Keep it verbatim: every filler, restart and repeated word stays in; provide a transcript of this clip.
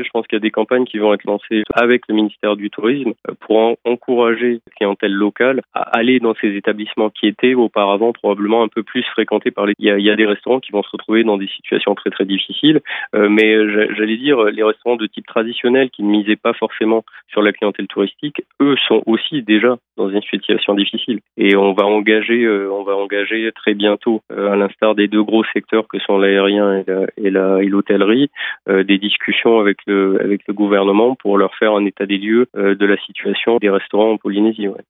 Je pense qu'il y a des campagnes qui vont être lancées avec le ministère du Tourisme pour en- encourager la clientèle locale à aller dans ces établissements qui étaient auparavant probablement un peu plus fréquentés par les... Il y a, il y a des restaurants qui vont se retrouver dans des situations très très difficiles, euh, mais euh, j'allais dire les restaurants de type traditionnel qui ne misaient pas forcément sur la clientèle touristique, eux sont aussi déjà dans une situation difficile. Et on va engager, euh, on va engager très bientôt, euh, à l'instar des deux gros secteurs que sont l'aérien et, la, et, la, et l'hôtellerie, euh, des discussions avec le avec le gouvernement pour leur faire un état des lieux euh, de la situation des restaurants en Polynésie. Ouais.